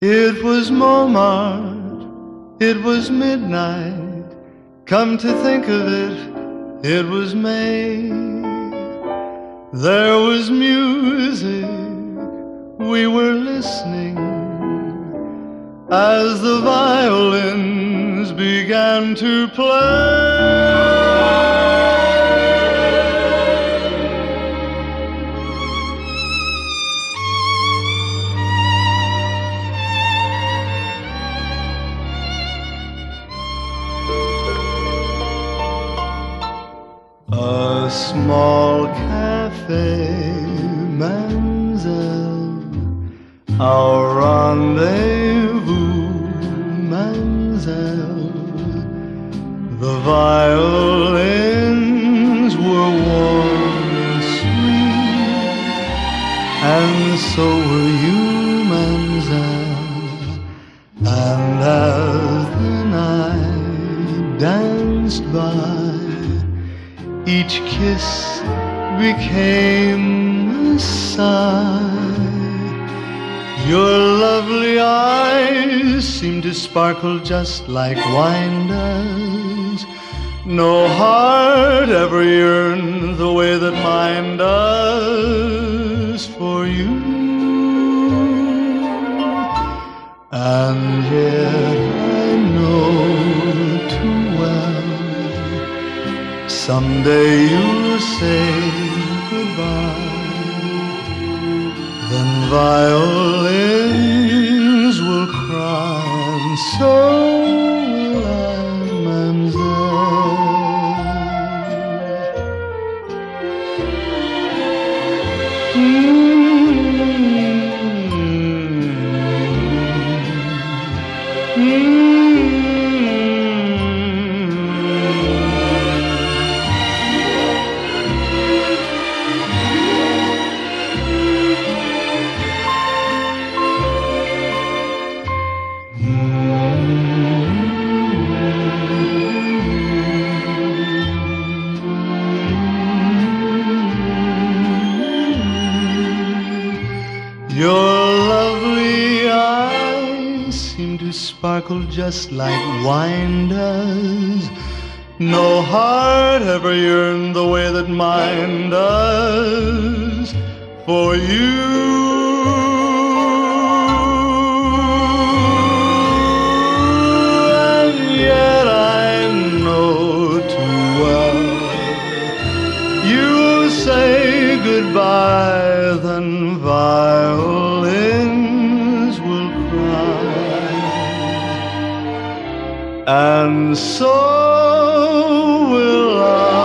It was Montmartre, it was midnight. Come to think of it, it was May. There was music, we were listening as the violins began to play. A small cafe, Mademoiselle, our rendezvous, Mademoiselle. The violins were warm and sweet, and so were you, Mademoiselle. And as the night danced by, each kiss became a sigh. Your lovely eyes seemed to sparkle just like wine does. No heart ever yearned the way that mine does for you. And yet I know too well, someday you'll say goodbye. Then violins will cry, and so will I, Mademoiselle. Your lovely eyes seem to sparkle just like wine does. No heart ever yearned the way that mine does for you. And yet I know too well, you'll say goodbye, then violins will cry, and so will I.